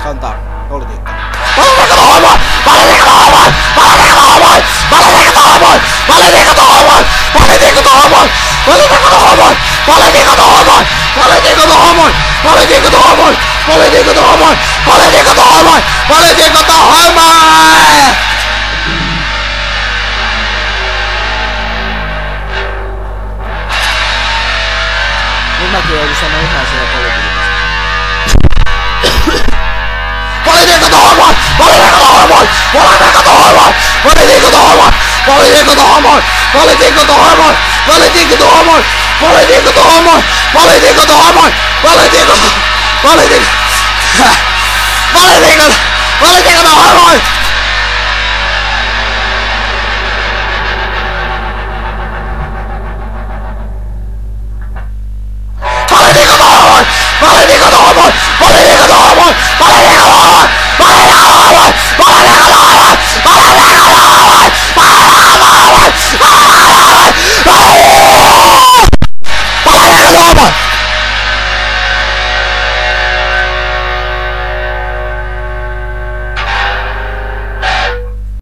antaa politiikkaa. Nyt mäkin joudun sanoa ihan siellä politiikasta. Politiikot on homoi! Politiikot on homoi! Politiikot on homoi! Politiikot on homoi! Politiikot on homoi! Politiikot on homoi! Politiikot on homoi! Politiikot on homoi! Politiikot on homoi! Politiikot on homoi!